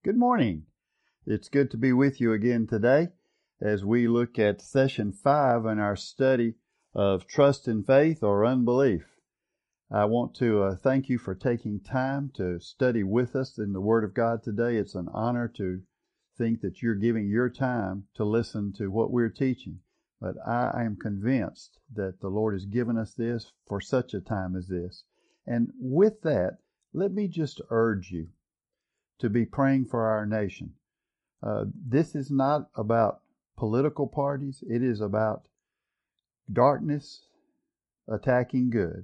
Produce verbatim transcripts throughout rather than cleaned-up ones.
Good morning. It's good to be with you again today as we look at session five in our study of trust and faith or unbelief. I want to uh, thank you for taking time to study with us in the Word of God today. It's an honor to think that you're giving your time to listen to what we're teaching. But I am convinced that the Lord has given us this for such a time as this. And with that, let me just urge you to be praying for our nation. Uh, this is not about political parties. It is about darkness attacking good.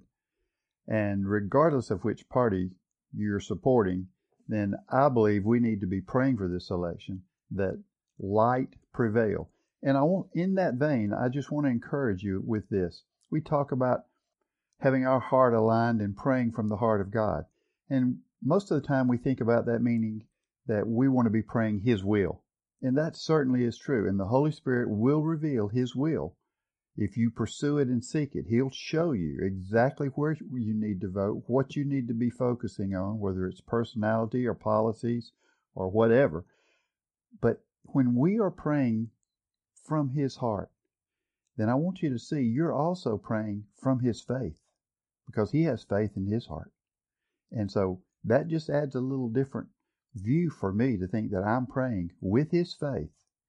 And regardless of which party you're supporting, then I believe we need to be praying for this election that light prevail. And I want, in that vein, I just want to encourage you with this. We talk about having our heart aligned and praying from the heart of God. And most of the time we think about that meaning that we want to be praying His will. And that certainly is true. And the Holy Spirit will reveal His will. If you pursue it and seek it, He'll show you exactly where you need to vote, what you need to be focusing on, whether it's personality or policies or whatever. But when we are praying from His heart, then I want you to see you're also praying from His faith, because He has faith in His heart. And so that just adds a little different view for me to think that I'm praying with His faith,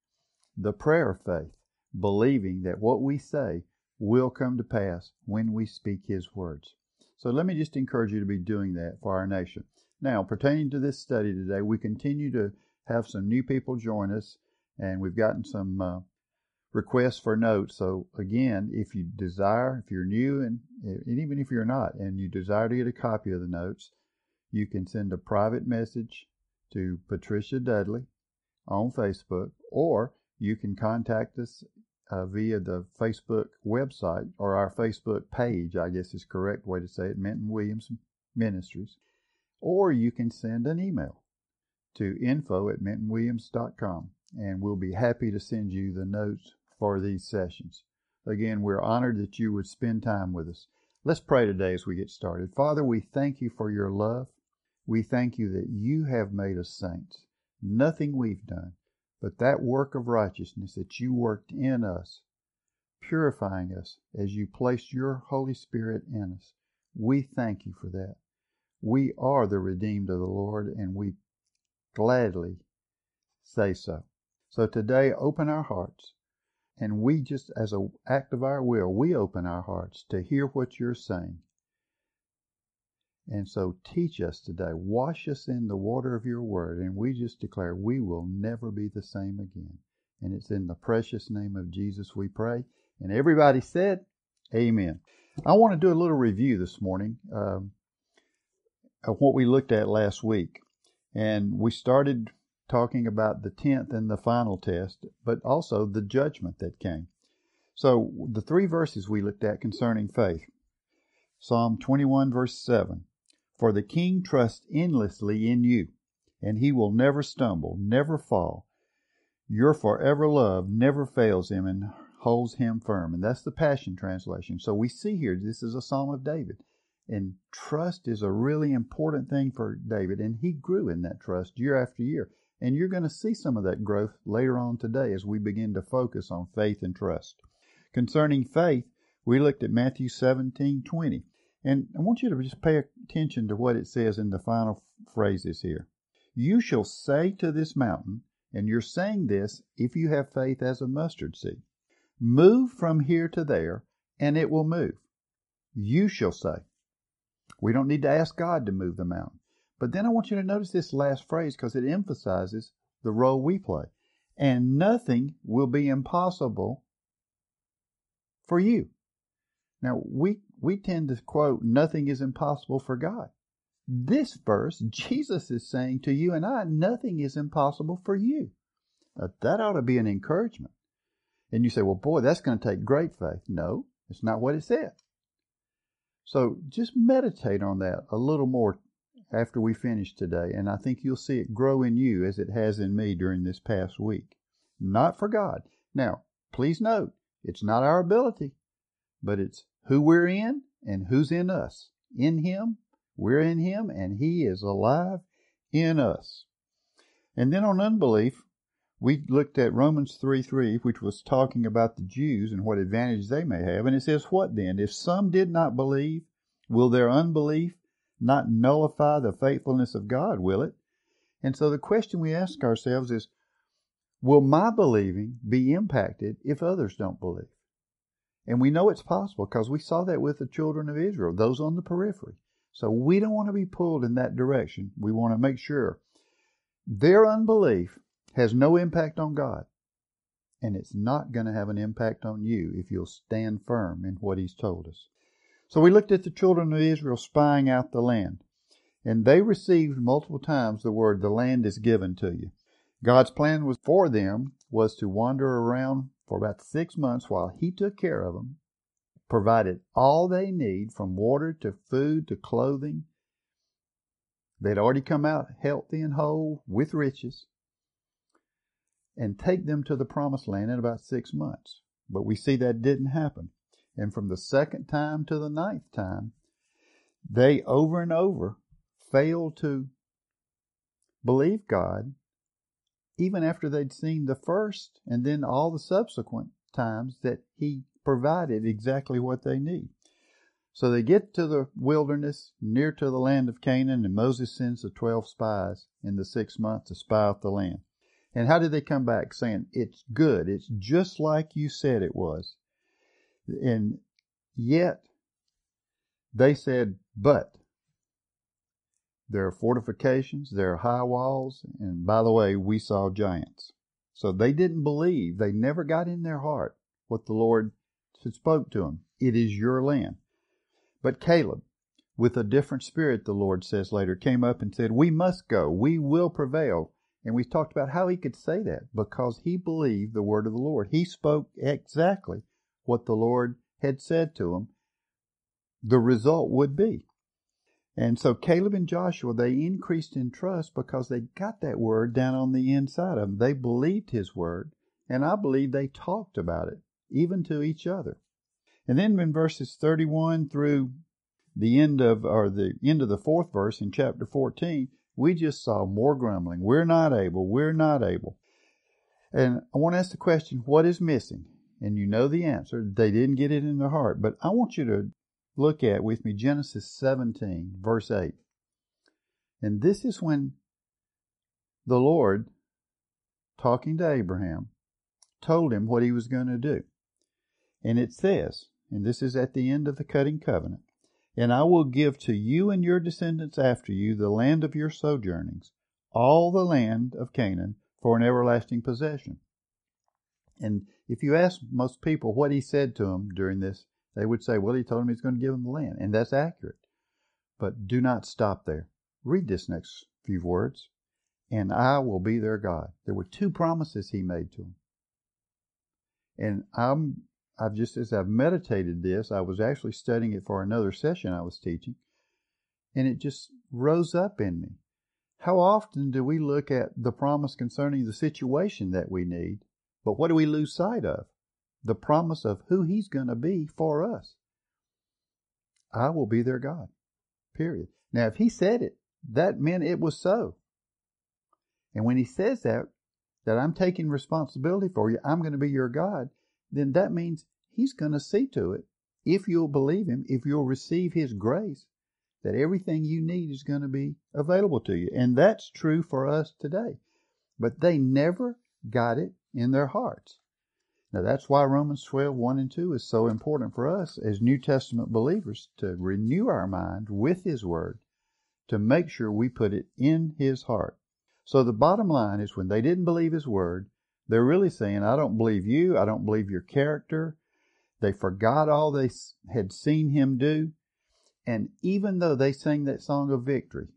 the prayer of faith, believing that what we say will come to pass when we speak His words. So let me just encourage you to be doing that for our nation. Now, pertaining to this study today, we continue to have some new people join us, and we've gotten some uh, requests for notes. So again, if you desire, if you're new, and, and even if you're not, and you desire to get a copy of the notes, you can send a private message to Patricia Dudley on Facebook, or you can contact us uh, via the Facebook website, or our Facebook page, I guess is the correct way to say it, Minton Williams Ministries. Or you can send an email to info at minton williams dot com, and we'll be happy to send you the notes for these sessions. Again, we're honored that you would spend time with us. Let's pray today as we get started. Father, we thank you for your love. We thank you that you have made us saints. Nothing we've done, but that work of righteousness that you worked in us, purifying us as you placed your Holy Spirit in us. We thank you for that. We are the redeemed of the Lord, and we gladly say so. So today, open our hearts, and we just, as an act of our will, we open our hearts to hear what you're saying. And so teach us today, wash us in the water of your word, and we just declare we will never be the same again. And it's in the precious name of Jesus we pray. And everybody said, amen. I want to do a little review this morning um, of what we looked at last week. And we started talking about the tenth and the final test, but also the judgment that came. So the three verses we looked at concerning faith. Psalm twenty-one, verse seven. For the king trusts endlessly in you, and he will never stumble, never fall. Your forever love never fails him and holds him firm. And that's the Passion Translation. So we see here, this is a Psalm of David. And trust is a really important thing for David, and he grew in that trust year after year. And you're going to see some of that growth later on today as we begin to focus on faith and trust. Concerning faith, we looked at Matthew seventeen twenty. And I want you to just pay attention to what it says in the final phrases here. You shall say to this mountain, and you're saying this if you have faith as a mustard seed, move from here to there, and it will move. You shall say. We don't need to ask God to move the mountain. But then I want you to notice this last phrase, because it emphasizes the role we play. And nothing will be impossible for you. Now, we, we tend to quote, nothing is impossible for God. This verse, Jesus is saying to you and I, nothing is impossible for you. Now, that ought to be an encouragement. And you say, well, boy, that's going to take great faith. No, it's not what it said. So just meditate on that a little more after we finish today, and I think you'll see it grow in you as it has in me during this past week. Not for God. Now, please note, it's not our ability, but it's who we're in and who's in us. In Him, we're in Him, and He is alive in us. And then on unbelief, we looked at Romans three three, which was talking about the Jews and what advantage they may have. And it says, what then? If some did not believe, will their unbelief not nullify the faithfulness of God, will it? And so the question we ask ourselves is, will my believing be impacted if others don't believe? And we know it's possible because we saw that with the children of Israel, those on the periphery. So we don't want to be pulled in that direction. We want to make sure their unbelief has no impact on God. And it's not going to have an impact on you if you'll stand firm in what He's told us. So we looked at the children of Israel spying out the land. And they received multiple times the word, the land is given to you. God's plan was for them was to wander around for about six months while He took care of them, provided all they need from water to food to clothing. They'd already come out healthy and whole with riches, and take them to the promised land in about six months. But we see that didn't happen. And from the second time to the ninth time, they over and over failed to believe God, even after they'd seen the first and then all the subsequent times that He provided exactly what they need. So they get to the wilderness near to the land of Canaan, and Moses sends the twelve spies in the sixth month to spy out the land. And how did they come back? Saying, it's good. It's just like you said it was. And yet, they said, but there are fortifications, there are high walls, and by the way, we saw giants. So they didn't believe. They never got in their heart what the Lord spoke to them. It is your land. But Caleb, with a different spirit, the Lord says later, came up and said, we must go. We will prevail. And we talked about how he could say that because he believed the word of the Lord. He spoke exactly what the Lord had said to him the result would be. And so Caleb and Joshua, they increased in trust because they got that word down on the inside of them. They believed his word, and I believe they talked about it, even to each other. And then in verses thirty-one through the end of, or the end of the fourth verse in chapter fourteen, we just saw more grumbling. We're not able. We're not able. And I want to ask the question, what is missing? And you know the answer. They didn't get it in their heart. But I want you to look at with me Genesis seventeen, verse eight. And this is when the Lord, talking to Abraham, told him what he was going to do. And it says, and this is at the end of the cutting covenant, and I will give to you and your descendants after you the land of your sojournings, all the land of Canaan, for an everlasting possession. And if you ask most people what he said to them during this, they would say, well, he told them he's going to give them the land. And that's accurate. But do not stop there. Read this next few words. And I will be their God. There were two promises he made to them. And I'm, I've just, as I've meditated this, I was actually studying it for another session I was teaching. And it just rose up in me. How often do we look at the promise concerning the situation that we need, but what do we lose sight of? The promise of who he's going to be for us. I will be their God. Period. Now, if he said it, that meant it was so. And when he says that, that I'm taking responsibility for you, I'm going to be your God, then that means he's going to see to it, if you'll believe him, if you'll receive his grace, that everything you need is going to be available to you. And that's true for us today. But they never got it in their hearts. Now, that's why Romans twelve, one and two is so important for us as New Testament believers to renew our mind with his word, to make sure we put it in his heart. So the bottom line is when they didn't believe his word, they're really saying, I don't believe you, I don't believe your character. They forgot all they had seen him do. And even though they sang that song of victory,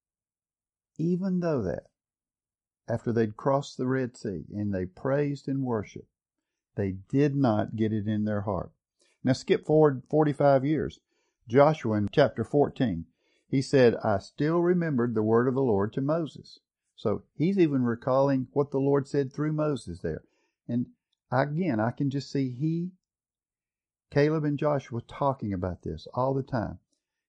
even though that, after they'd crossed the Red Sea and they praised and worshiped, they did not get it in their heart. Now skip forward forty-five years. Joshua in chapter fourteen, he said, I still remembered the word of the Lord to Moses. So he's even recalling what the Lord said through Moses there. And again, I can just see he, Caleb and Joshua talking about this all the time,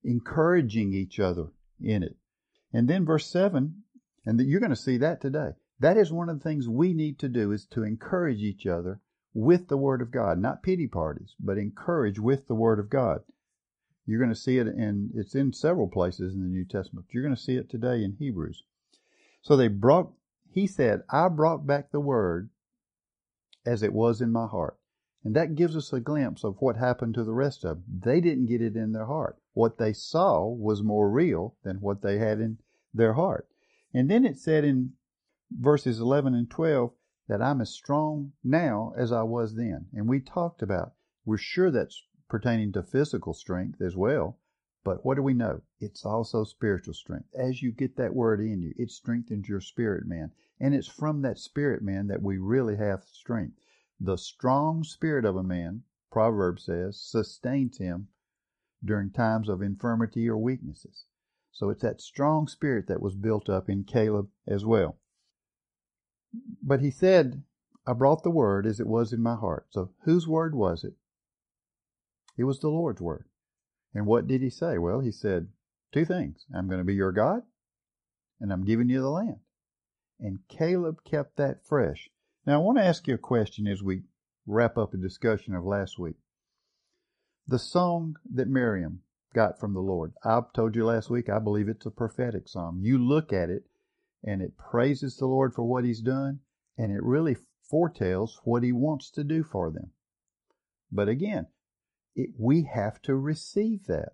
encouraging each other in it. And then verse seven, and you're going to see that today. That is one of the things we need to do, is to encourage each other with the Word of God. Not pity parties, but encourage with the Word of God. You're going to see it in, it's in several places in the New Testament. You're going to see it today in Hebrews. So they brought, he said, I brought back the Word as it was in my heart. And that gives us a glimpse of what happened to the rest of them. They didn't get it in their heart. What they saw was more real than what they had in their heart. And then it said in verses eleven and twelve that I'm as strong now as I was then. And we talked about, we're sure that's pertaining to physical strength as well. But what do we know? It's also spiritual strength. As you get that word in you, it strengthens your spirit man. And it's from that spirit man that we really have strength. The strong spirit of a man, Proverbs says, sustains him during times of infirmity or weaknesses. So it's that strong spirit that was built up in Caleb as well. But he said, I brought the word as it was in my heart. So whose word was it? It was the Lord's word. And what did he say? Well, he said two things. I'm going to be your God, and I'm giving you the land. And Caleb kept that fresh. Now, I want to ask you a question as we wrap up a discussion of last week. The song that Miriam got from the Lord, I told you last week, I believe it's a prophetic song. You look at it, and it praises the Lord for what he's done, and it really foretells what he wants to do for them. But again, it, we have to receive that.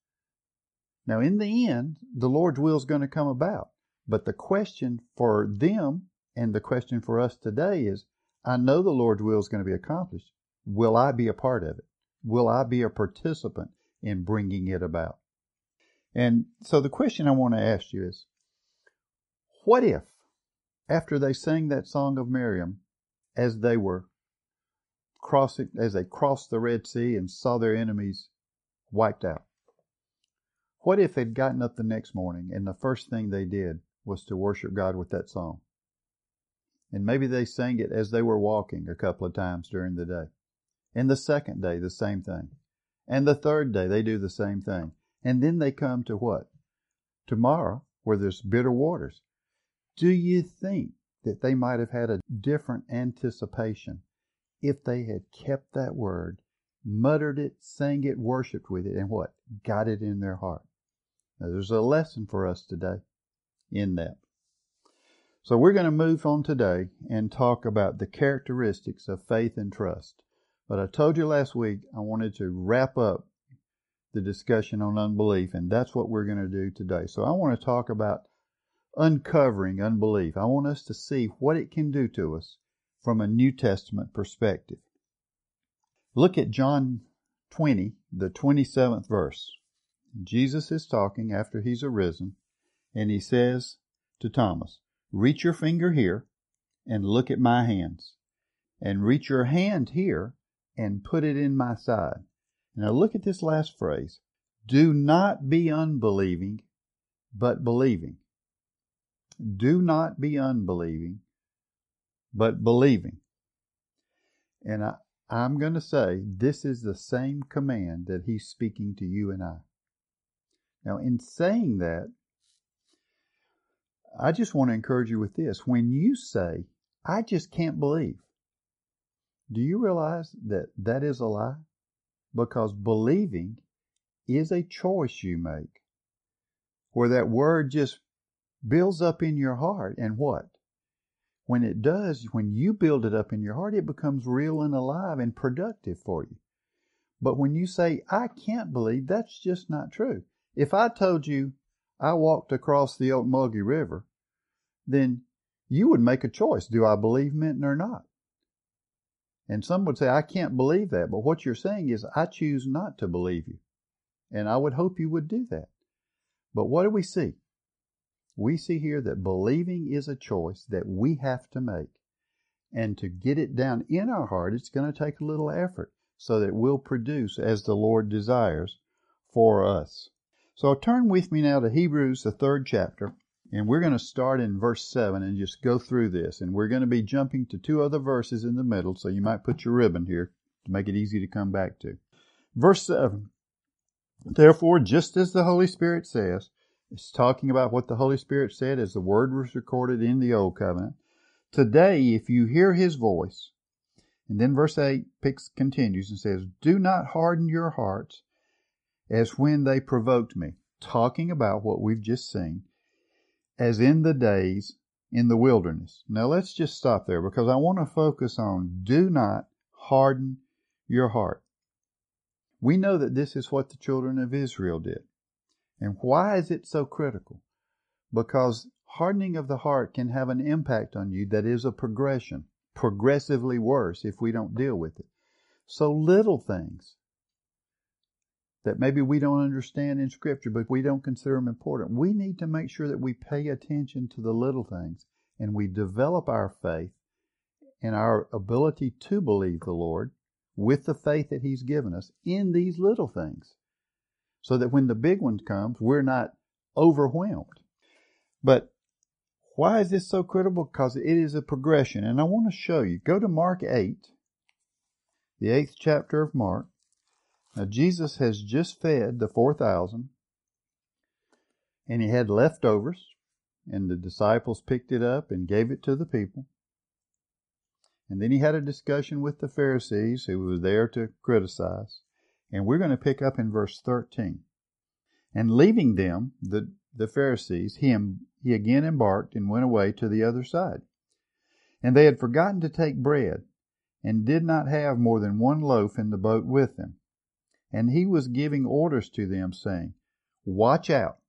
Now, in the end, the Lord's will is going to come about. But the question for them and the question for us today is, I know the Lord's will is going to be accomplished. Will I be a part of it? Will I be a participant in bringing it about? And so the question I want to ask you is, what if, after they sang that song of Miriam, as they were crossing, as they crossed the Red Sea and saw their enemies wiped out, what if they'd gotten up the next morning and the first thing they did was to worship God with that song? And maybe they sang it as they were walking a couple of times during the day. And the second day, the same thing. And the third day, they do the same thing. And then they come to what? Tomorrow, where there's bitter waters. Do you think that they might have had a different anticipation if they had kept that word, muttered it, sang it, worshiped with it, and what? Got it in their heart. Now, there's a lesson for us today in that. So we're going to move on today and talk about the characteristics of faith and trust. But I told you last week I wanted to wrap up the discussion on unbelief, and that's what we're going to do today. So I want to talk about uncovering unbelief. I want us to see what it can do to us from a New Testament perspective. Look at John twenty, the twenty-seventh verse. Jesus is talking after he's arisen, and he says to Thomas, reach your finger here and look at my hands, and reach your hand here and put it in my side. Now look at this last phrase. Do not be unbelieving, but believing. Do not be unbelieving, but believing. And I, I'm going to say this is the same command that he's speaking to you and I. Now, in saying that, I just want to encourage you with this. When you say, I just can't believe, do you realize that that is a lie? Because believing is a choice you make, where that word just builds up in your heart. And what? When it does, when you build it up in your heart, it becomes real and alive and productive for you. But when you say, I can't believe, that's just not true. If I told you I walked across the Ocmulgee River, then you would make a choice. Do I believe Minton or not? And some would say, I can't believe that. But what you're saying is, I choose not to believe you. And I would hope you would do that. But what do we see? We see here that believing is a choice that we have to make. And to get it down in our heart, it's going to take a little effort so that we'll produce as the Lord desires for us. So turn with me now to Hebrews, the third chapter. And we're going to start in verse seven and just go through this. And we're going to be jumping to two other verses in the middle, so you might put your ribbon here to make it easy to come back to. Verse seven. Therefore, just as the Holy Spirit says, it's talking about what the Holy Spirit said as the word was recorded in the Old Covenant. Today, if you hear his voice, and then verse eight picks, continues and says, do not harden your hearts as when they provoked me. Talking about what we've just seen, as in the days in the wilderness. Now let's just stop there because I want to focus on do not harden your heart. We know that this is what the children of Israel did. And why is it so critical? Because hardening of the heart can have an impact on you that is a progression, progressively worse if we don't deal with it. So little things that maybe we don't understand in Scripture, but we don't consider them important. We need to make sure that we pay attention to the little things and we develop our faith and our ability to believe the Lord with the faith that He's given us in these little things, so that when the big one comes, we're not overwhelmed. But why is this so critical? Because it is a progression. And I want to show you. Go to Mark eight, the eighth chapter of Mark. Now, Jesus has just fed the four thousand, and He had leftovers, and the disciples picked it up and gave it to the people. And then He had a discussion with the Pharisees who were there to criticize. And we're going to pick up in verse thirteen. And leaving them, the, the Pharisees, he, he again embarked and went away to the other side. And they had forgotten to take bread, and did not have more than one loaf in the boat with them. And He was giving orders to them, saying, watch out.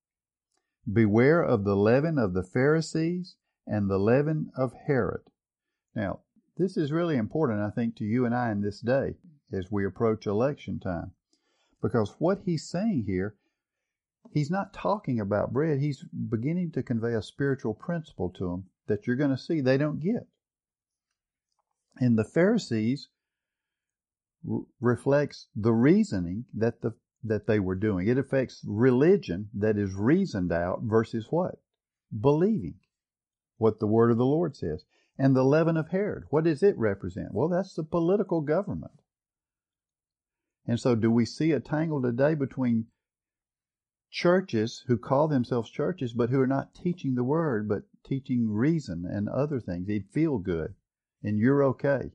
Beware of the leaven of the Pharisees and the leaven of Herod. Now, this is really important, I think, to you and I in this day as we approach election time. Because what He's saying here, He's not talking about bread. He's beginning to convey a spiritual principle to them that you're going to see they don't get. And the Pharisees r- reflects the reasoning that the that they were doing. It affects religion that is reasoned out versus what? Believing what the word of the Lord says. And the leaven of Herod, what does it represent? Well, that's the political government. And so do we see a tangle today between churches who call themselves churches but who are not teaching the word but teaching reason and other things? It'd feel good and you're okay.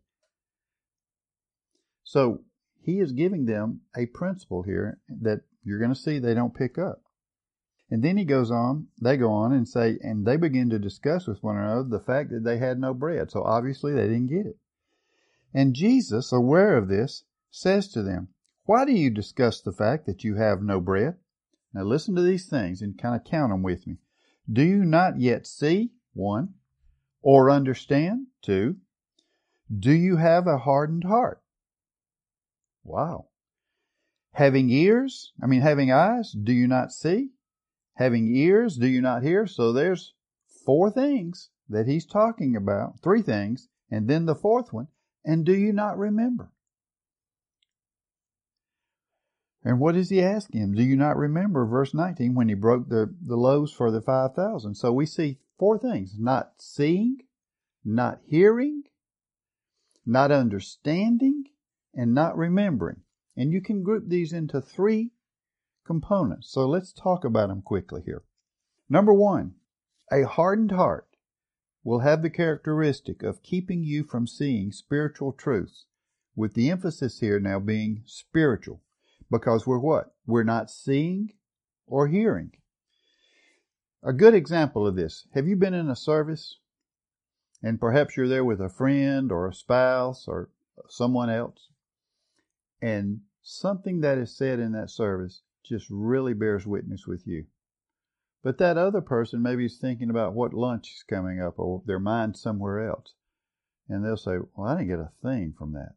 So He is giving them a principle here that you're going to see they don't pick up. And then He goes on, they go on and say, and they begin to discuss with one another the fact that they had no bread. So obviously they didn't get it. And Jesus, aware of this, says to them, why do you discuss the fact that you have no bread? Now listen to these things and kind of count them with me. Do you not yet see? One. Or understand? Two. Do you have a hardened heart? Wow. Having ears, I mean having eyes, do you not see? Having ears, do you not hear? So there's four things that He's talking about, three things, and then the fourth one, and do you not remember? And what is He asking him? Do you not remember, verse nineteen, when He broke the, the loaves for the five thousand? So we see four things: not seeing, not hearing, not understanding, and not remembering. And you can group these into three components. So let's talk about them quickly here. Number one, a hardened heart will have the characteristic of keeping you from seeing spiritual truths, with the emphasis here now being spiritual. Because we're what? We're not seeing or hearing. A good example of this, have you been in a service and perhaps you're there with a friend or a spouse or someone else, and something that is said in that service just really bears witness with you. But that other person maybe is thinking about what lunch is coming up or their mind's somewhere else. And they'll say, well, I didn't get a thing from that.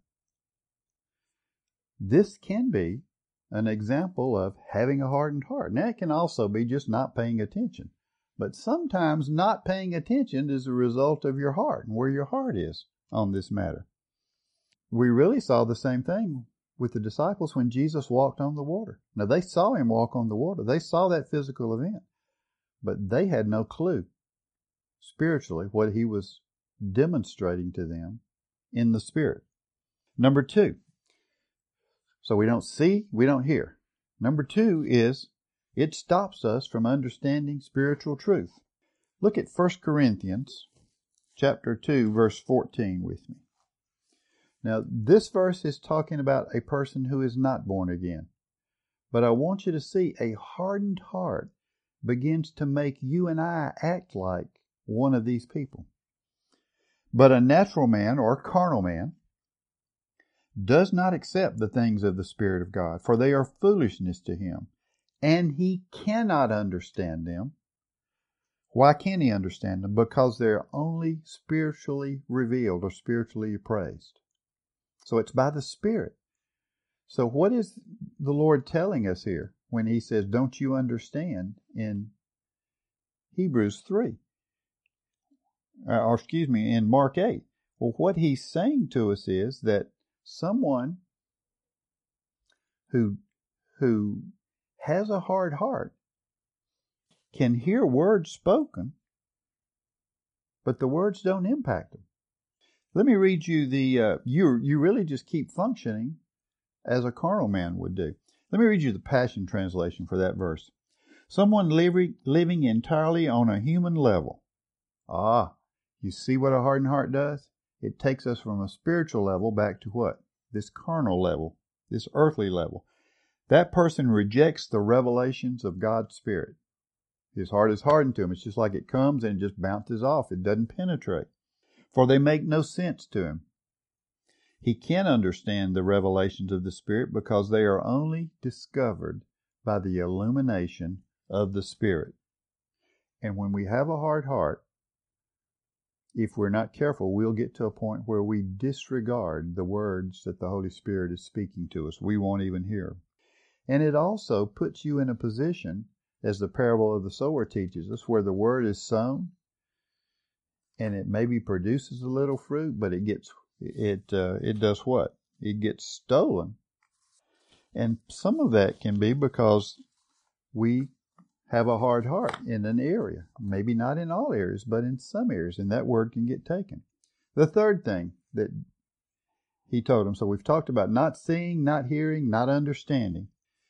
This can be an example of having a hardened heart. Now, it can also be just not paying attention. But sometimes not paying attention is a result of your heart and where your heart is on this matter. We really saw the same thing with the disciples when Jesus walked on the water. Now, they saw Him walk on the water. They saw that physical event. But they had no clue spiritually what He was demonstrating to them in the Spirit. Number two. So we don't see, we don't hear. Number two is it stops us from understanding spiritual truth. Look at First Corinthians chapter two, verse fourteen with me. Now, this verse is talking about a person who is not born again. But I want you to see a hardened heart begins to make you and I act like one of these people. But a natural man or carnal man does not accept the things of the Spirit of God, for they are foolishness to him, and he cannot understand them. Why can't he understand them? Because they're only spiritually revealed or spiritually appraised. So it's by the Spirit. So what is the Lord telling us here when he says, don't you understand, in Hebrews three? Or excuse me, in Mark eight. Well, what he's saying to us is that someone who, who has a hard heart can hear words spoken, but the words don't impact them. Let me read you the, uh, you, you really just keep functioning as a carnal man would do. Let me read you the Passion Translation for that verse. Someone living, living entirely on a human level. Ah, you see what a hardened heart does? It takes us from a spiritual level back to what? This carnal level, this earthly level. That person rejects the revelations of God's Spirit. His heart is hardened to him. It's just like it comes and it just bounces off. It doesn't penetrate. For they make no sense to him. He can understand the revelations of the Spirit because they are only discovered by the illumination of the Spirit. And when we have a hard heart, if we're not careful, we'll get to a point where we disregard the words that the Holy Spirit is speaking to us. We won't even hear. And it also puts you in a position, as the parable of the sower teaches us, where the word is sown and it maybe produces a little fruit, but it gets it uh, it does what? It gets stolen. And some of that can be because we have a hard heart in an area. Maybe not in all areas, but in some areas, and that word can get taken. The third thing that he told him, so we've talked about not seeing, not hearing, not understanding,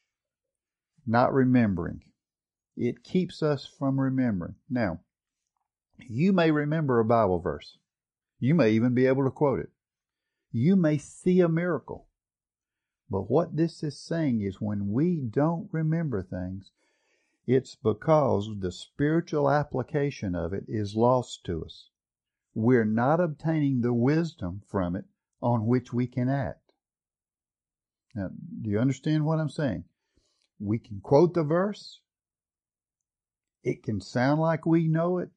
not remembering. It keeps us from remembering. Now, you may remember a Bible verse. You may even be able to quote it. You may see a miracle. But what this is saying is when we don't remember things, it's because the spiritual application of it is lost to us. We're not obtaining the wisdom from it on which we can act. Now, do you understand what I'm saying? We can quote the verse. It can sound like we know it.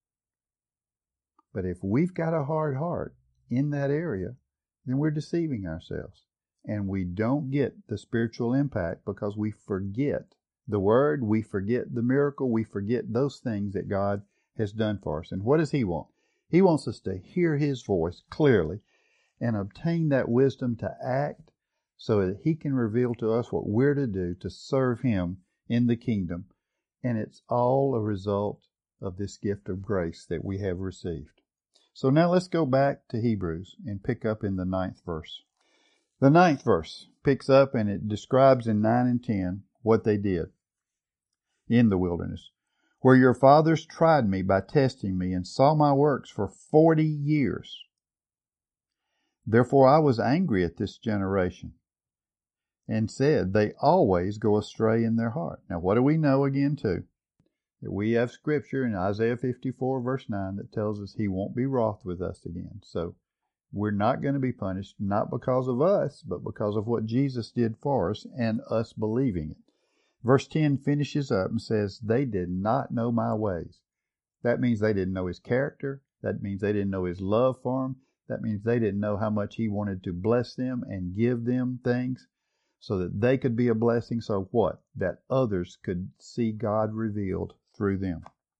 But if we've got a hard heart in that area, then we're deceiving ourselves. And we don't get the spiritual impact because we forget the word, we forget the miracle, we forget those things that God has done for us. And what does he want? He wants us to hear his voice clearly and obtain that wisdom to act so that he can reveal to us what we're to do to serve him in the kingdom. And it's all a result of this gift of grace that we have received. So now let's go back to Hebrews and pick up in the ninth verse. The ninth verse picks up and it describes in nine and ten what they did in the wilderness, where your fathers tried me by testing me and saw my works for forty years. Therefore I was angry at this generation and said, they always go astray in their heart. Now what do we know again too? That we have scripture in Isaiah fifty-four verse nine that tells us he won't be wroth with us again. So we're not going to be punished, not because of us, but because of what Jesus did for us and us believing it. Verse ten finishes up and says, they did not know my ways. That means they didn't know his character. That means they didn't know his love for them. That means they didn't know how much he wanted to bless them and give them things so that they could be a blessing. So what? That others could see God revealed through them.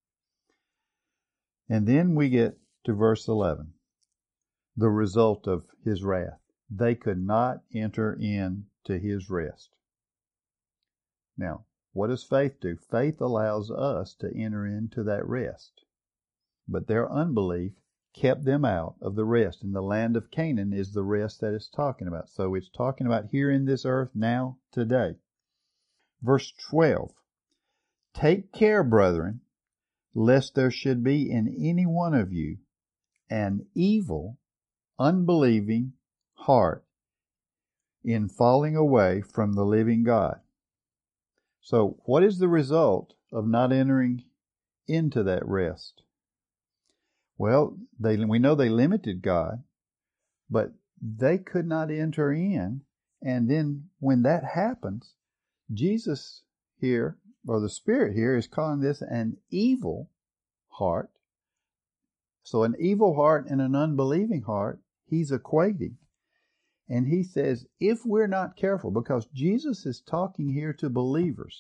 And then we get to verse eleven. The result of his wrath. They could not enter into his rest. Now, what does faith do? Faith allows us to enter into that rest. But their unbelief kept them out of the rest. And the land of Canaan is the rest that it's talking about. So it's talking about here in this earth now, today. Verse twelve. Take care, brethren, lest there should be in any one of you an evil, unbelieving heart in falling away from the living God. So what is the result of not entering into that rest? Well, they, we know they limited God, but they could not enter in. And then when that happens, Jesus here, or the Spirit here, is calling this an evil heart. So an evil heart and an unbelieving heart, he's equating. And he says, if we're not careful, because Jesus is talking here to believers,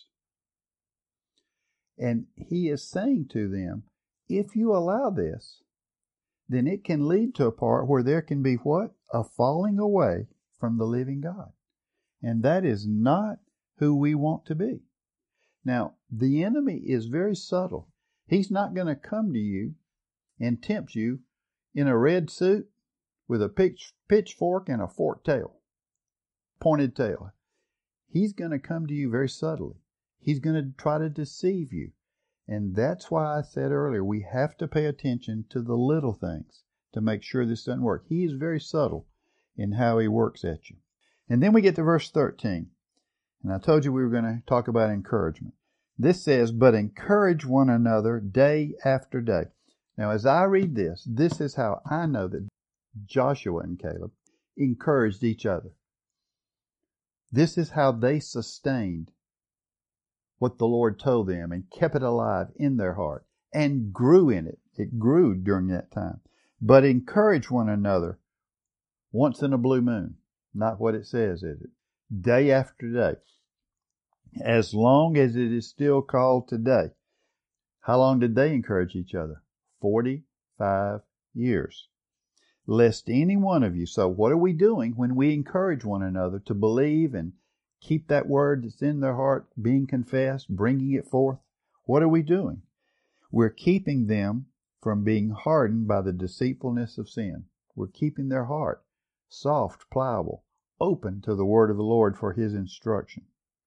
and he is saying to them, if you allow this, then it can lead to a part where there can be what? A falling away from the living God. And that is not who we want to be. Now, the enemy is very subtle. He's not going to come to you and tempt you in a red suit with a pitch, pitchfork and a forked tail, pointed tail. He's going to come to you very subtly. He's going to try to deceive you. And that's why I said earlier, we have to pay attention to the little things to make sure this doesn't work. He is very subtle in how he works at you. And then we get to verse thirteen. And I told you we were going to talk about encouragement. This says, but encourage one another day after day. Now, as I read this, this is how I know that Joshua and Caleb encouraged each other. This is how they sustained what the Lord told them and kept it alive in their heart and grew in it. It grew during that time. But encourage one another once in a blue moon. Not what it says, is it? Day after day. As long as it is still called today. How long did they encourage each other? forty-five years. Lest any one of you. So what are we doing when we encourage one another to believe and keep that word that's in their heart being confessed, bringing it forth? What are we doing? We're keeping them from being hardened by the deceitfulness of sin. We're keeping their heart soft, pliable, open to the word of the Lord for his instruction.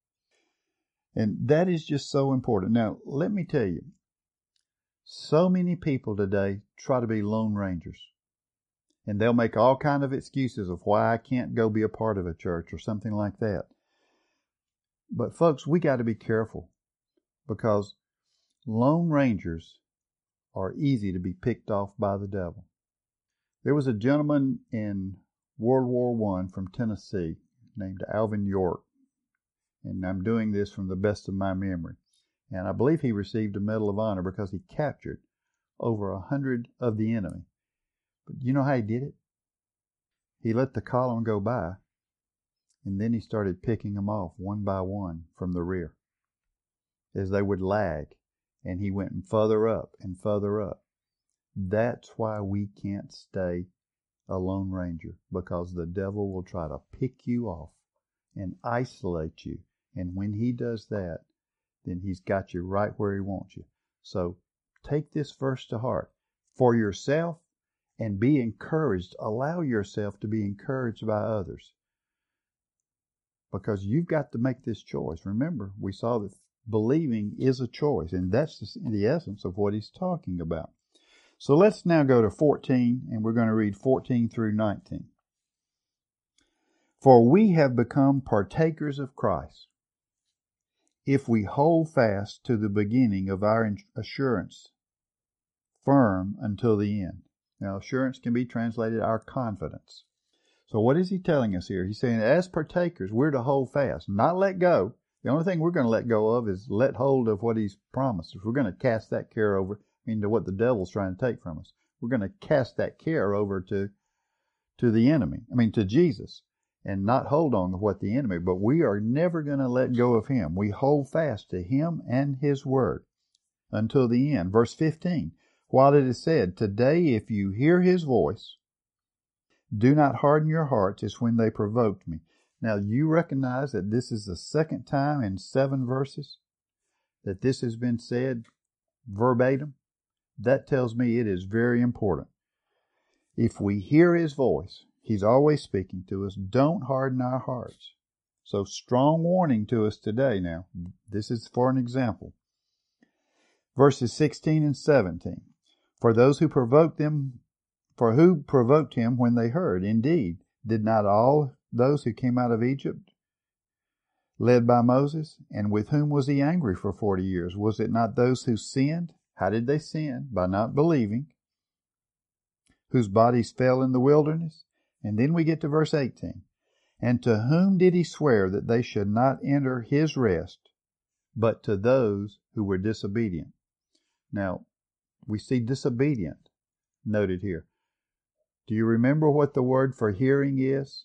And that is just so important. Now, let me tell you, so many people today try to be lone rangers. And they'll make all kind of excuses of why I can't go be a part of a church or something like that. But folks, we got to be careful, because lone rangers are easy to be picked off by the devil. There was a gentleman in World War One from Tennessee named Alvin York, and I'm doing this from the best of my memory. And I believe he received a Medal of Honor because he captured over a hundred of the enemy. But you know how he did it? He let the column go by, and then he started picking them off one by one from the rear as they would lag, and he went further up and further up. That's why we can't stay a lone ranger, because the devil will try to pick you off and isolate you. And when he does that, then he's got you right where he wants you. So take this verse to heart for yourself and be encouraged. Allow yourself to be encouraged by others, because you've got to make this choice. Remember, we saw that believing is a choice, and that's the essence of what he's talking about. So let's now go to fourteen, and we're going to read fourteen through nineteen. For we have become partakers of Christ, if we hold fast to the beginning of our assurance, firm until the end. Now, assurance can be translated our confidence. So what is he telling us here? He's saying, as partakers, we're to hold fast, not let go. The only thing we're going to let go of is let hold of what he's promised. If we're going to cast that care over into what the devil's trying to take from us, we're going to cast that care over to, to the enemy, I mean to Jesus, and not hold on to what the enemy, but we are never going to let go of him. We hold fast to him and his word until the end. Verse fifteen, while it is said, today if you hear his voice, do not harden your hearts as when they provoked me. Now, you recognize that this is the second time in seven verses that this has been said verbatim. That tells me it is very important. If we hear his voice, he's always speaking to us. Don't harden our hearts. So strong warning to us today now. This is for an example. Verses sixteen and seventeen. For those who provoke them, For who provoked him when they heard? Indeed, did not all those who came out of Egypt, led by Moses? And with whom was he angry for forty years? Was it not those who sinned? How did they sin? By not believing, whose bodies fell in the wilderness. And then we get to verse eighteen. And to whom did he swear that they should not enter his rest, but to those who were disobedient? Now, we see disobedient noted here. Do you remember what the word for hearing is?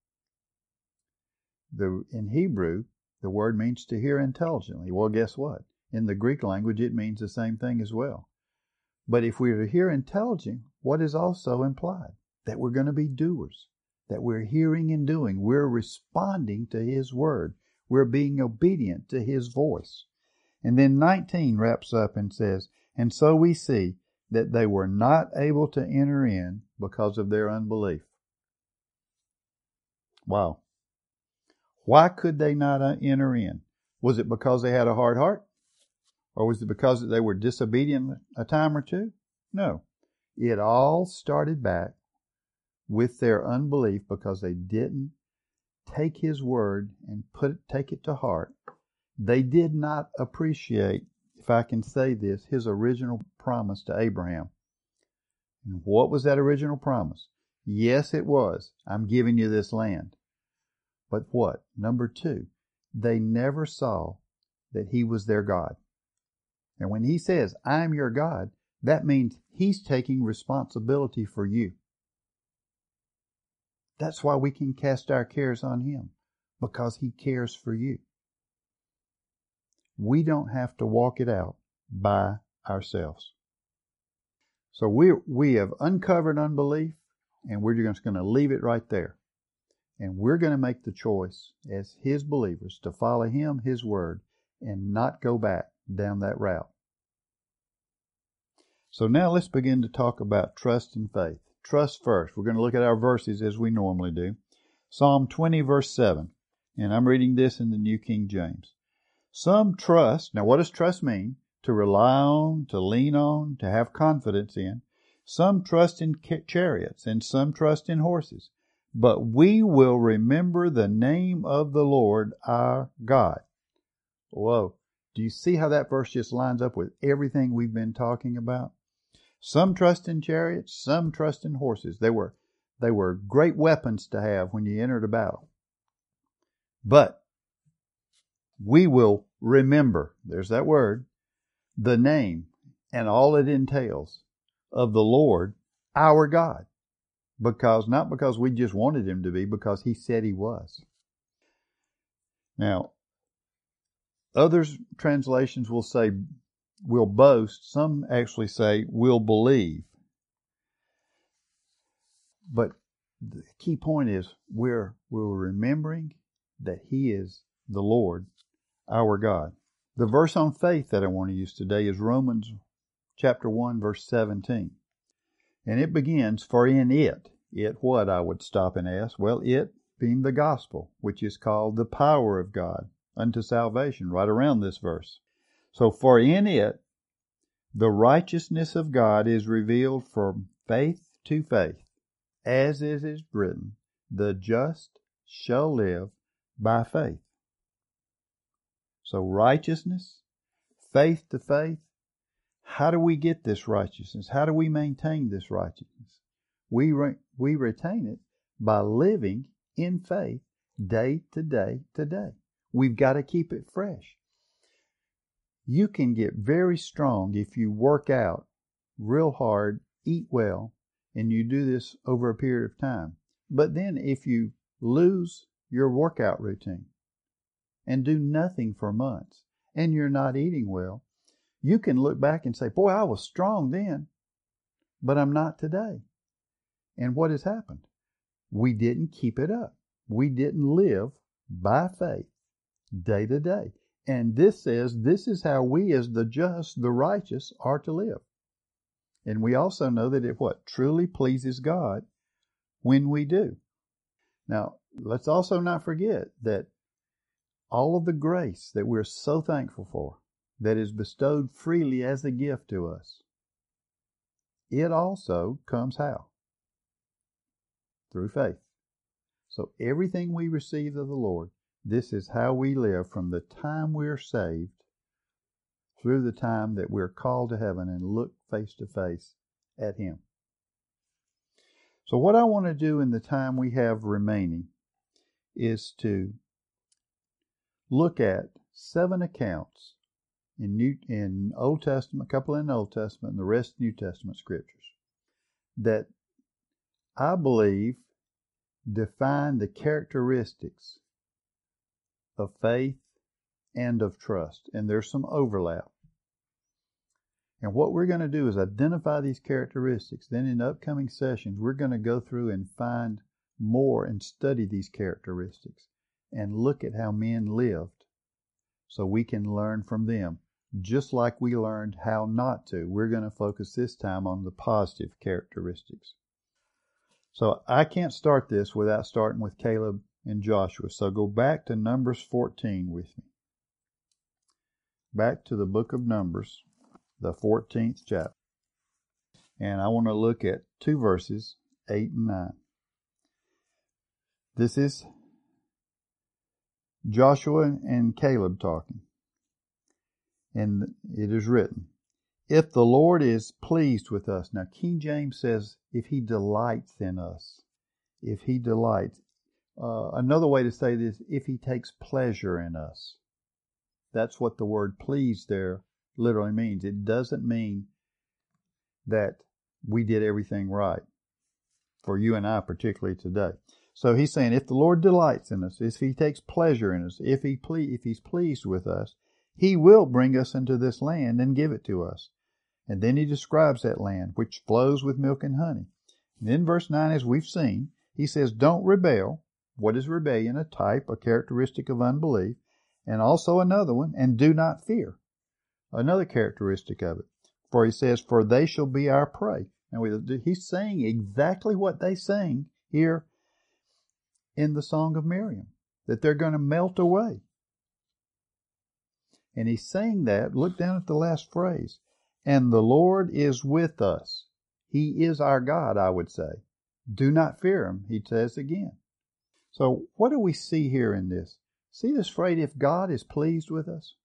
The, in Hebrew, the word means to hear intelligently. Well, guess what? In the Greek language, it means the same thing as well. But if we are to hear intelligent, what is also implied? That we're going to be doers. That we're hearing and doing. We're responding to His word. We're being obedient to His voice. And then nineteen wraps up and says, and so we see that they were not able to enter in because of their unbelief. Wow. Why could they not enter in? Was it because they had a hard heart? Or was it because they were disobedient a time or two? No. It all started back with their unbelief because they didn't take His word and put it, take it to heart. They did not appreciate, if I can say this, His original promise to Abraham. And what was that original promise? Yes, it was. I'm giving you this land. But what? Number two, they never saw that He was their God. And when He says, I'm your God, that means He's taking responsibility for you. That's why we can cast our cares on Him, because He cares for you. We don't have to walk it out by ourselves. So we we have uncovered unbelief, and we're just going to leave it right there. And we're going to make the choice as His believers to follow Him, His word, and not go back down that route. So now let's begin to talk about trust and faith. Trust first. We're going to look at our verses as we normally do. Psalm twenty, verse seven. And I'm reading this in the New King James. Some trust. Now what does trust mean? To rely on, to lean on, to have confidence in. Some trust in chariots and some trust in horses. But we will remember the name of the Lord our God. Whoa. Do you see how that verse just lines up with everything we've been talking about? Some trust in chariots, some trust in horses. They were, they were great weapons to have when you entered a battle. But we will remember, there's that word, the name and all it entails of the Lord our God. Because, not because we just wanted Him to be, because He said He was. Now, others translations will say, will boast. Some actually say, will believe. But the key point is, we're, we're remembering that He is the Lord, our God. The verse on faith that I want to use today is Romans chapter one, verse seventeen. And it begins, for in it, it what, I would stop and ask? Well, it being the gospel, which is called the power of God unto salvation, right around this verse. So, for in it, the righteousness of God is revealed from faith to faith, as it is written, the just shall live by faith. So righteousness, faith to faith. How do we get this righteousness? How do we maintain this righteousness? We re- we retain it by living in faith day to day to day. We've got to keep it fresh. You can get very strong if you work out real hard, eat well, and you do this over a period of time. But then if you lose your workout routine and do nothing for months and you're not eating well, you can look back and say, boy, I was strong then, but I'm not today. And what has happened? We didn't keep it up. We didn't live by faith day to day. And this says this is how we as the just, the righteous, are to live. And we also know that it what? Truly pleases God when we do. Now, let's also not forget that all of the grace that we're so thankful for, that is bestowed freely as a gift to us, it also comes how? through faith. So everything we receive of the Lord, this is how we live from the time we're saved through the time that we're called to heaven and look face to face at Him. So what I want to do in the time we have remaining is to look at seven accounts in New in Old Testament, a couple in the Old Testament, and the rest New Testament scriptures that I believe define the characteristics of faith and of trust. And there's some overlap. And what we're going to do is identify these characteristics. Then in the upcoming sessions, we're going to go through and find more and study these characteristics and look at how men lived so we can learn from them. Just like we learned how not to, we're going to focus this time on the positive characteristics. So I can't start this without starting with Caleb and Joshua. So go back to Numbers fourteen with me. Back to the book of Numbers, the fourteenth chapter. And I want to look at two verses, eight and nine. This is Joshua and Caleb talking. And it is written, if the Lord is pleased with us. Now, King James says, if He delights in us. If He delights. Uh, another way to say this, if He takes pleasure in us. That's what the word pleased there literally means. It doesn't mean that we did everything right. For you and I particularly today. So he's saying, if the Lord delights in us, if He takes pleasure in us, if He ple- if He's pleased with us, He will bring us into this land and give it to us. And then He describes that land, which flows with milk and honey. And in verse nine, as we've seen, He says, don't rebel. What is rebellion? A type, a characteristic of unbelief. And also another one, and do not fear. Another characteristic of it. For He says, for they shall be our prey. Now, He's saying exactly what they sing here in the Song of Miriam, that they're going to melt away. And He's saying that, look down at the last phrase, and the Lord is with us. He is our God, I would say. Do not fear Him, He says again. So what do we see here in this? See this phrase, if God is pleased with us?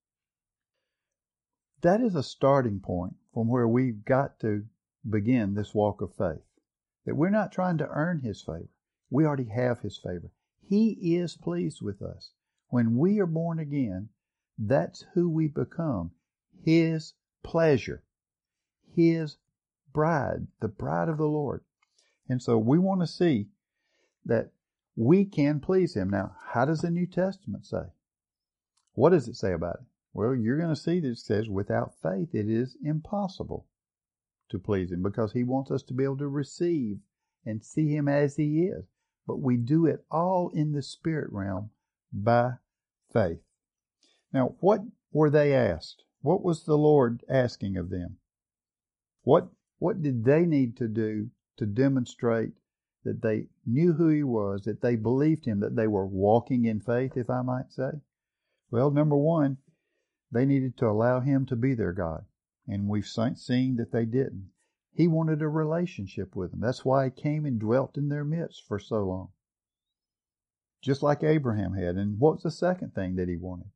That is a starting point from where we've got to begin this walk of faith. That we're not trying to earn His favor. We already have His favor. He is pleased with us. When we are born again, that's who we become. His pleasure. His bride. The bride of the Lord. And so we want to see that we can please Him. Now, how does the New Testament say? What does it say about it? Well, you're going to see that it says, without faith, it is impossible to please Him, because He wants us to be able to receive and see Him as He is. But we do it all in the spirit realm by faith. Now, what were they asked? What was the Lord asking of them? What, what did they need to do to demonstrate that they knew who He was, that they believed Him, that they were walking in faith, if I might say? Well, number one, they needed to allow Him to be their God. And we've seen that they didn't. He wanted a relationship with them. That's why He came and dwelt in their midst for so long. Just like Abraham had. And what was the second thing that He wanted?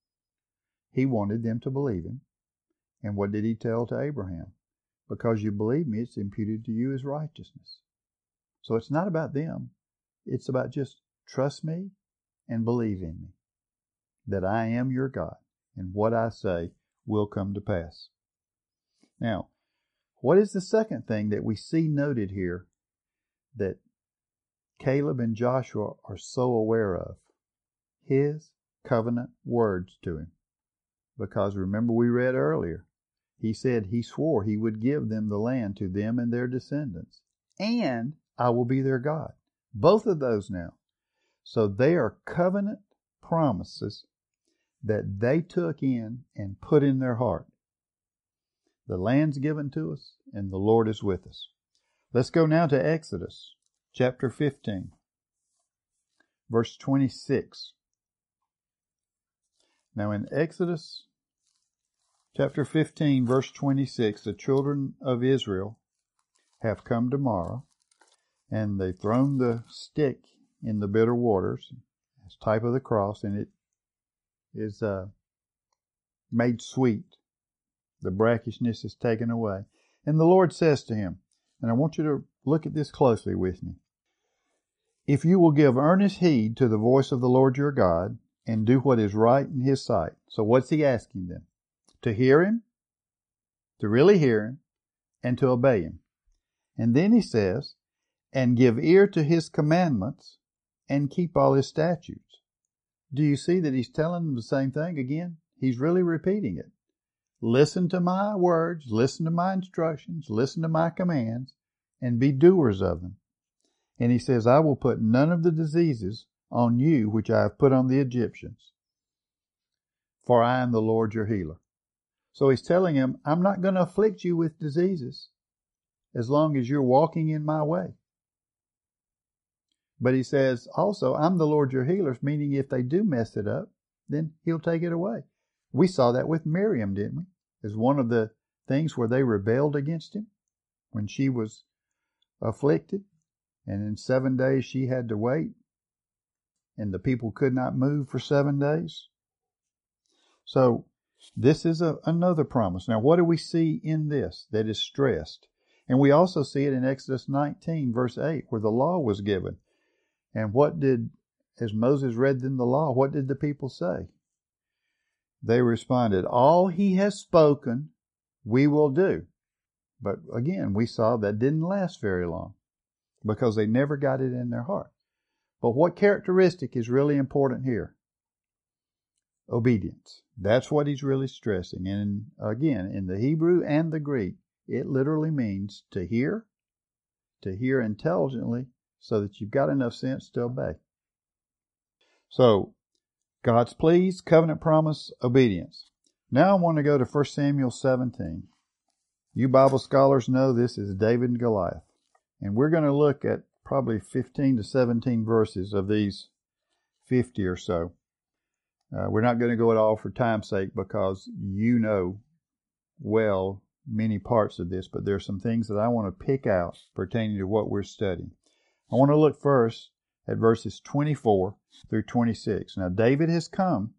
He wanted them to believe Him. And what did He tell to Abraham? Because you believe me, it's imputed to you as righteousness. So it's not about them. It's about just trust me and believe in me. That I am your God. And what I say will come to pass. Now, what is the second thing that we see noted here that Caleb and Joshua are so aware of? His covenant words to him. Because remember we read earlier, He said He swore He would give them the land to them and their descendants. And I will be their God. Both of those now. So they are covenant promises that they took in and put in their heart. The land's given to us, and the Lord is with us. Let's go now to Exodus chapter fifteen, verse twenty-six. Now in Exodus chapter fifteen, verse twenty-six, the children of Israel have come tomorrow. and they've thrown the stick in the bitter waters, as type of the cross, and it is uh, made sweet. The brackishness is taken away. And the Lord says to him, and I want you to look at this closely with me. If you will give earnest heed to the voice of the Lord your God and do what is right in his sight. So what's he asking them? To hear him, to really hear him, and to obey him. And then he says, and give ear to his commandments and keep all his statutes. Do you see that he's telling them the same thing again? He's really repeating it. Listen to my words, listen to my instructions, listen to my commands, and be doers of them. And he says, I will put none of the diseases on you which I have put on the Egyptians, for I am the Lord your healer. So he's telling him, I'm not going to afflict you with diseases as long as you're walking in my way. But he says also, I'm the Lord your healer, meaning if they do mess it up, then he'll take it away. We saw that with Miriam, didn't we? As one of the things where they rebelled against him when she was afflicted. And in seven days she had to wait. And the people could not move for seven days. So this is a, another promise. Now what do we see in this that is stressed? And we also see it in Exodus nineteen, verse eight, where the law was given. And what did, as Moses read in the law, what did the people say? They responded, all he has spoken, we will do. But again, we saw that didn't last very long because they never got it in their heart. But what characteristic is really important here? Obedience. That's what he's really stressing. And again, in the Hebrew and the Greek, it literally means to hear, to hear intelligently so that you've got enough sense to obey. So, God's pleas, covenant promise, obedience. Now I want to go to First Samuel seventeen. You Bible scholars know this is David and Goliath. And we're going to look at probably fifteen to seventeen verses of these fifty or so. Uh, we're not going to go at all for time's sake because you know well many parts of this, but there are some things that I want to pick out pertaining to what we're studying. I want to look first at verses twenty-four through twenty-six. Now, David has come.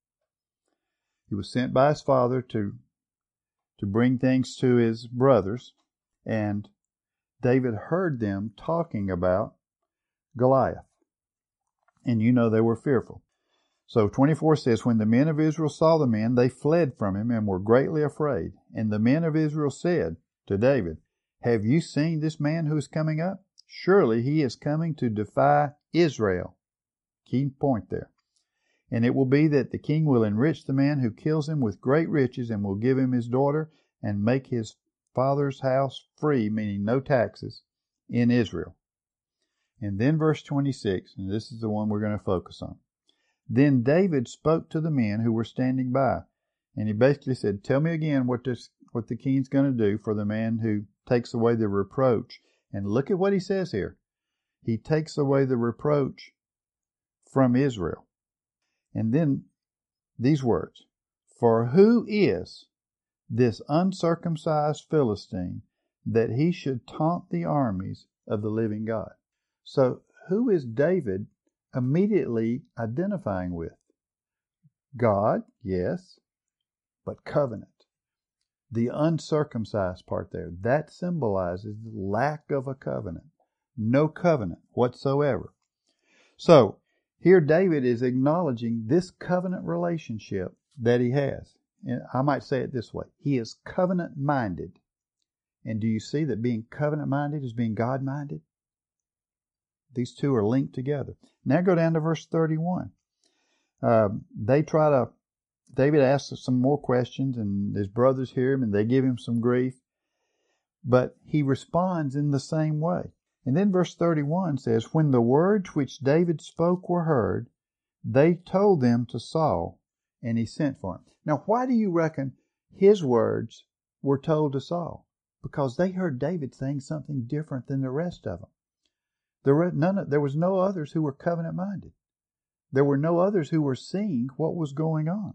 He was sent by his father to, to bring things to his brothers, and David heard them talking about Goliath. And you know they were fearful. So twenty-four says, when the men of Israel saw the man, they fled from him and were greatly afraid. And the men of Israel said to David, have you seen this man who is coming up? Surely he is coming to defy Israel. Key point there. And it will be that the king will enrich the man who kills him with great riches and will give him his daughter and make his father's house free, meaning no taxes, in Israel. And then verse twenty-six, and this is the one we're going to focus on. Then David spoke to the men who were standing by, and he basically said, tell me again what this, what the king's going to do for the man who takes away the reproach. And look at what he says here. He takes away the reproach from Israel. And then these words, for who is this uncircumcised Philistine that he should taunt the armies of the living God? So who is David immediately identifying with? God, yes, but covenant. The uncircumcised part there, that symbolizes the lack of a covenant. No covenant whatsoever. So, here David is acknowledging this covenant relationship that he has. And I might say it this way. He is covenant-minded. And do you see that being covenant-minded is being God-minded? These two are linked together. Now go down to verse thirty-one. Uh, they try to, David asks some more questions, and his brothers hear him, and they give him some grief. But he responds in the same way. And then verse thirty-one says, when the words which David spoke were heard, they told them to Saul, and he sent for him. Now, why do you reckon his words were told to Saul? Because they heard David saying something different than the rest of them. There were, none of, there was no others who were covenant-minded. There were no others who were seeing what was going on.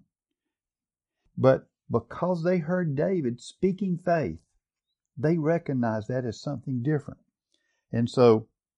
But because they heard David speaking faith, they recognized that as something different. And so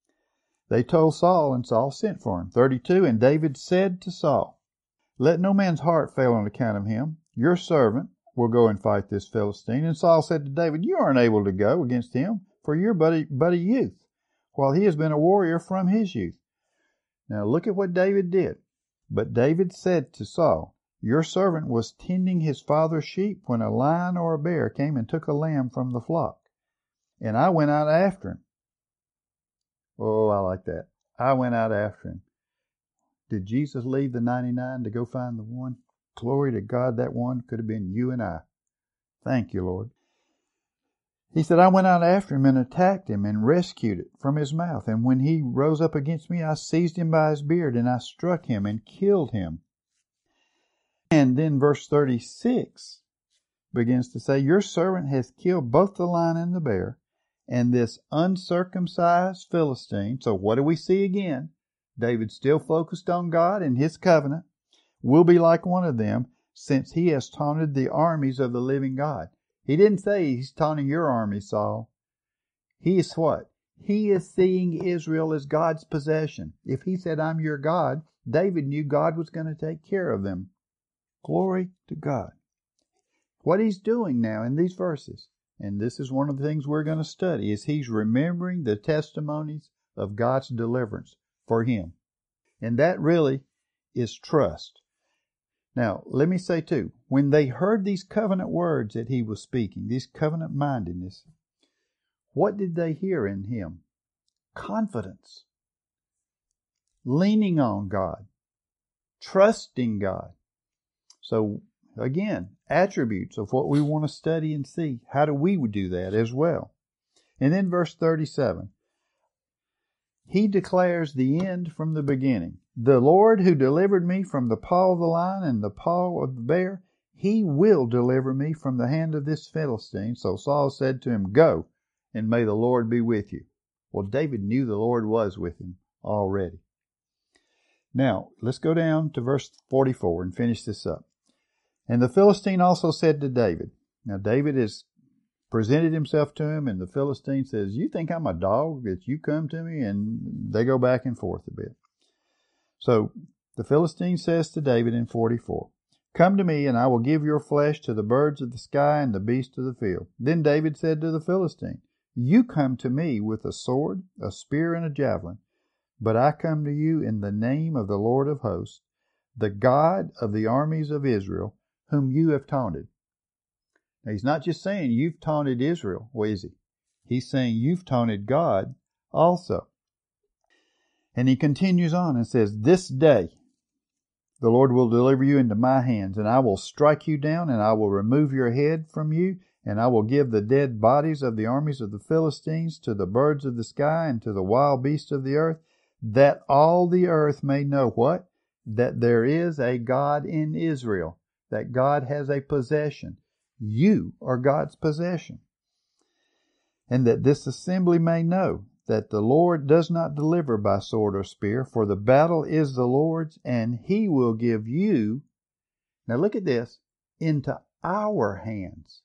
They told Saul, and Saul sent for him. thirty-two, and David said to Saul, let no man's heart fail on account of him. Your servant will go and fight this Philistine. And Saul said to David, you aren't able to go against him, for you're but a, but a youth, while he has been a warrior from his youth. Now look at what David did. But David said to Saul, your servant was tending his father's sheep when a lion or a bear came and took a lamb from the flock. And I went out after him. Oh, I like that. I went out after him. Did Jesus leave the ninety-nine to go find the one? Glory to God, that one could have been you and I. Thank you, Lord. He said, I went out after him and attacked him and rescued it from his mouth. And when he rose up against me, I seized him by his beard and I struck him and killed him. And then verse thirty-six begins to say, your servant has killed both the lion and the bear, and this uncircumcised Philistine. So what do we see again? David still focused on God and his covenant, will be like one of them, since he has taunted the armies of the living God. He didn't say he's taunting your army, Saul. He is what? He is seeing Israel as God's possession. If he said, I'm your God, David knew God was going to take care of them. Glory to God. What he's doing now in these verses, and this is one of the things we're going to study, is he's remembering the testimonies of God's deliverance for him. And that really is trust. Now, let me say too, when they heard these covenant words that he was speaking, this covenant mindedness, what did they hear in him? Confidence. Leaning on God. Trusting God. So, again, attributes of what we want to study and see. How do we do that as well? And then verse thirty-seven. He declares the end from the beginning. The Lord who delivered me from the paw of the lion and the paw of the bear, he will deliver me from the hand of this Philistine. So Saul said to him, go, and may the Lord be with you. Well, David knew the Lord was with him already. Now, let's go down to verse forty-four and finish this up. And the Philistine also said to David, now David has presented himself to him, and the Philistine says, you think I'm a dog that you come to me? And they go back and forth a bit. So the Philistine says to David in forty-four, come to me, and I will give your flesh to the birds of the sky and the beasts of the field. Then David said to the Philistine, you come to me with a sword, a spear, and a javelin, but I come to you in the name of the Lord of hosts, the God of the armies of Israel, whom you have taunted. Now, he's not just saying you've taunted Israel, well, is he? He's saying you've taunted God also. And he continues on and says, this day the Lord will deliver you into my hands, and I will strike you down, and I will remove your head from you, and I will give the dead bodies of the armies of the Philistines to the birds of the sky and to the wild beasts of the earth, that all the earth may know what? That there is a God in Israel, that God has a possession. You are God's possession. And that this assembly may know that the Lord does not deliver by sword or spear, for the battle is the Lord's, and he will give you, now look at this, into our hands.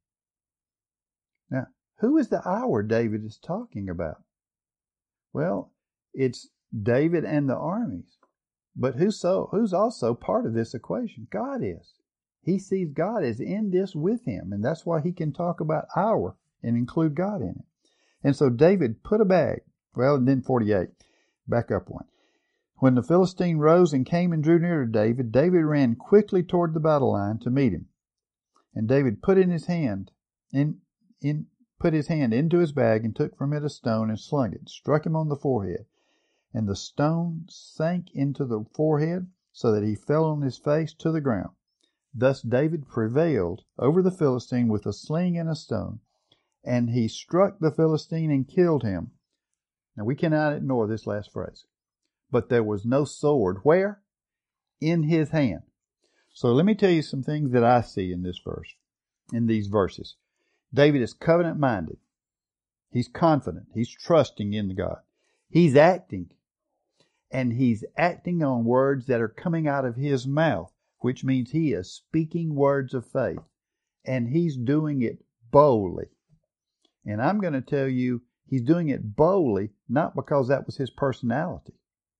Now, who is the our David is talking about? Well, it's David and the armies. But who's, so, who's also part of this equation? God is. He sees God as in this with him, and that's why he can talk about our and include God in it. And so David put a bag, well, and then forty-eight, back up one. When the Philistine rose and came and drew near to David, David ran quickly toward the battle line to meet him. And David put in his hand, in, in, put his hand into his bag and took from it a stone and slung it, struck him on the forehead. And the stone sank into the forehead so that he fell on his face to the ground. Thus David prevailed over the Philistine with a sling and a stone, and he struck the Philistine and killed him. Now we cannot ignore this last phrase. But there was no sword. Where? In his hand. So let me tell you some things that I see in this verse, in these verses. David is covenant minded. He's confident. He's trusting in God. He's acting. And he's acting on words that are coming out of his mouth, which means he is speaking words of faith. And he's doing it boldly. And I'm going to tell you, He's doing it boldly, not because that was his personality.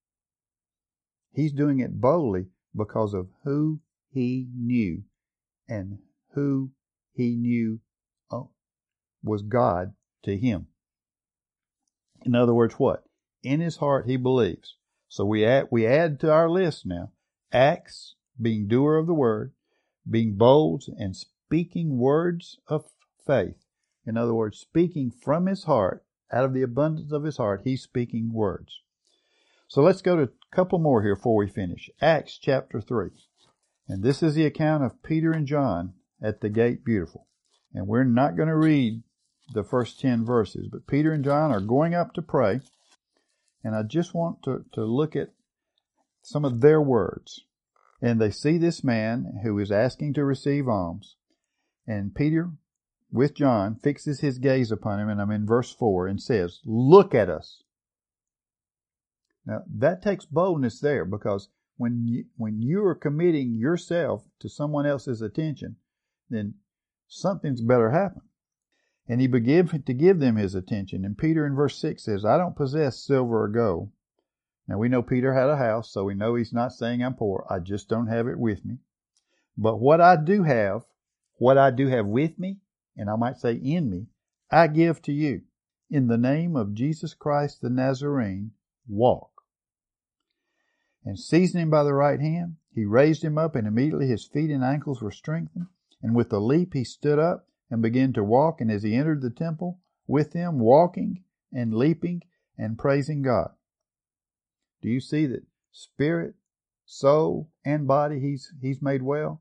He's doing it boldly because of who he knew, and who he knew was God to him. In other words, what? In his heart he believes. So we add, we add to our list now, Acts, being doer of the word, being bold and speaking words of faith. In other words, speaking from his heart, out of the abundance of his heart, he's speaking words. So let's go to a couple more here before we finish. Acts chapter three. And this is the account of Peter and John at the Gate Beautiful. And we're not going to read the first ten verses, but Peter and John are going up to pray. And I just want to, to look at some of their words. And they see this man who is asking to receive alms. And Peter, with John, fixes his gaze upon him, and I'm in verse four, and says, "Look at us." Now, that takes boldness there, because when you, when you are committing yourself to someone else's attention, then something's better happen. And he began to give them his attention. And Peter in verse six says, "I don't possess silver or gold." Now, we know Peter had a house, so we know he's not saying I'm poor. I just don't have it with me. But what I do have, what I do have with me, and I might say in me, I give to you. In the name of Jesus Christ the Nazarene, walk. And seizing him by the right hand, he raised him up, and immediately his feet and ankles were strengthened. And with a leap he stood up and began to walk. And as he entered the temple with them, walking and leaping and praising God. Do you see that spirit, soul, and body he's he's made well?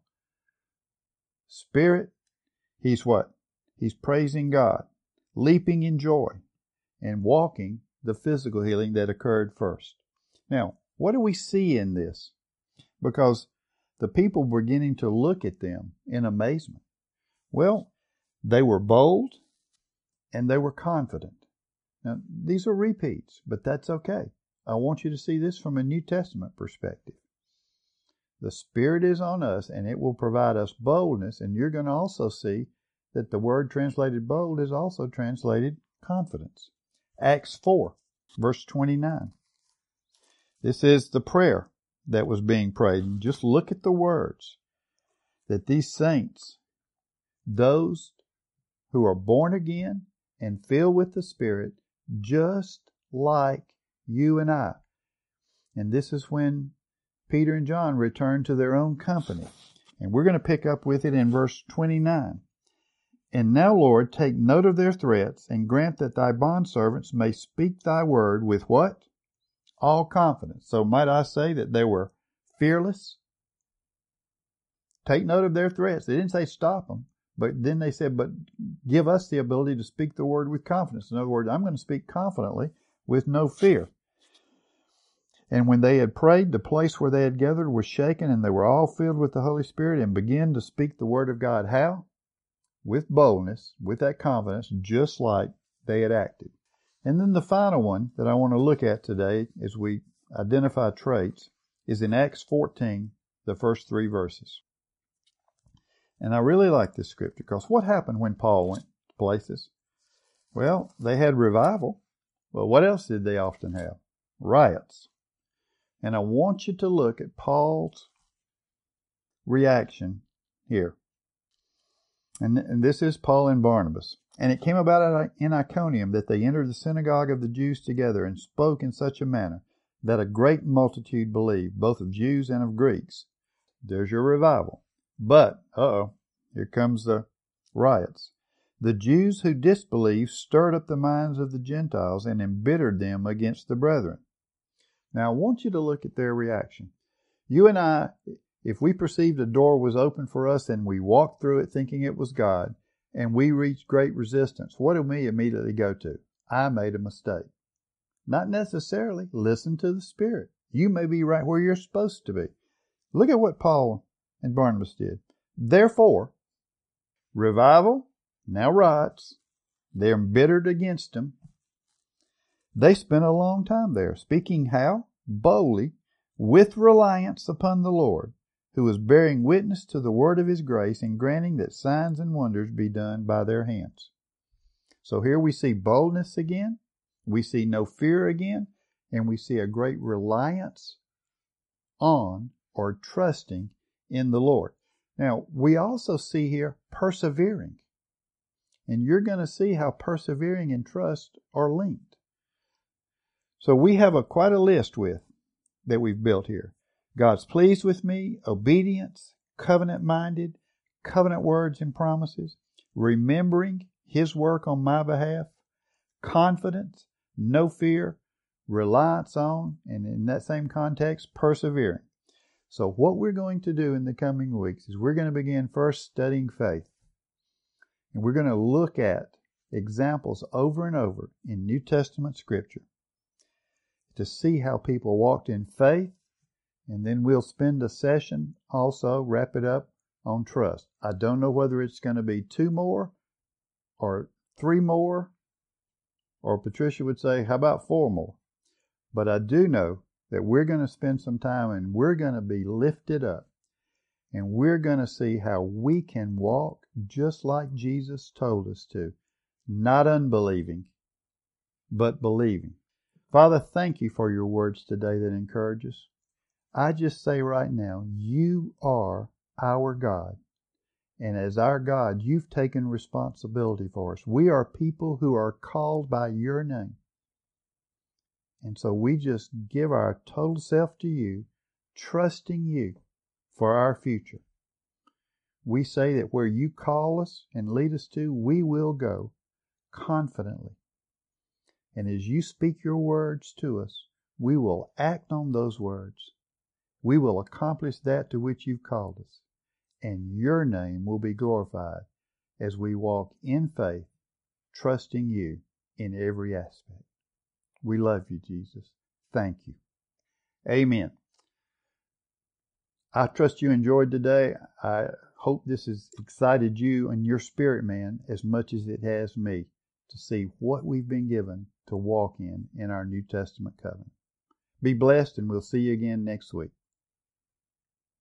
Spirit, he's what? He's praising God, leaping in joy, and walking the physical healing that occurred first. Now, what do we see in this? Because the people were beginning to look at them in amazement. Well, they were bold and they were confident. Now, these are repeats, but that's okay. I want you to see this from a New Testament perspective. The Spirit is on us, and it will provide us boldness, and you're going to also see that the word translated bold is also translated confidence. Acts four, verse twenty-nine. This is the prayer that was being prayed. And just look at the words that these saints, those who are born again and filled with the Spirit, just like you and I. And this is when Peter and John returned to their own company. And we're going to pick up with it in verse twenty-nine. "And now, Lord, take note of their threats, and grant that thy bondservants may speak thy word with" what? All confidence. So might I say that they were fearless? Take note of their threats. They didn't say stop them, but then they said, but give us the ability to speak the word with confidence. In other words, I'm going to speak confidently with no fear. "And when they had prayed, the place where they had gathered was shaken, and they were all filled with the Holy Spirit, and began to speak the word of God." How? With boldness, with that confidence, just like they had acted. And then the final one that I want to look at today as we identify traits is in Acts fourteen, the first three verses. And I really like this scripture, because what happened when Paul went to places? Well, they had revival. Well, what else did they often have? Riots. And I want you to look at Paul's reaction here. And, and this is Paul and Barnabas. "And it came about in Iconium that they entered the synagogue of the Jews together, and spoke in such a manner that a great multitude believed, both of Jews and of Greeks." There's your revival. But, uh-oh, here comes the riots. "The Jews who disbelieved stirred up the minds of the Gentiles, and embittered them against the brethren." Now, I want you to look at their reaction. You and I, if we perceived a door was open for us and we walked through it thinking it was God, and we reached great resistance, what do we immediately go to? I made a mistake. Not necessarily. Listen to the Spirit. You may be right where you're supposed to be. Look at what Paul and Barnabas did. "Therefore," revival, now riots, they're embittered against him. "They spent a long time there, speaking" how? Boldly, "with reliance upon the Lord, who was bearing witness to the word of his grace, and granting that signs and wonders be done by their hands." So here we see boldness again, we see no fear again, and we see a great reliance on or trusting in the Lord. Now, we also see here persevering. And you're going to see how persevering and trust are linked. So we have a quite a list with that we've built here. God's pleased with me, obedience, covenant-minded, covenant words and promises, remembering His work on my behalf, confidence, no fear, reliance on, and in that same context, persevering. So what we're going to do in the coming weeks is we're going to begin first studying faith. And we're going to look at examples over and over in New Testament Scripture to see how people walked in faith. And then we'll spend a session also, wrap it up, on trust. I don't know whether it's going to be two more or three more, or Patricia would say, how about four more? But I do know that we're going to spend some time and we're going to be lifted up. And we're going to see how we can walk just like Jesus told us to, not unbelieving, but believing. Father, thank you for your words today that encourage us. I just say right now, you are our God. And as our God, you've taken responsibility for us. We are people who are called by your name. And so we just give our total self to you, trusting you for our future. We say that where you call us and lead us to, we will go confidently. And as you speak your words to us, we will act on those words. We will accomplish that to which you've called us. And your name will be glorified as we walk in faith, trusting you in every aspect. We love you, Jesus. Thank you. Amen. I trust you enjoyed today. I hope this has excited you and your spirit man as much as it has me to see what we've been given to walk in in our New Testament covenant. Be blessed, and we'll see you again next week.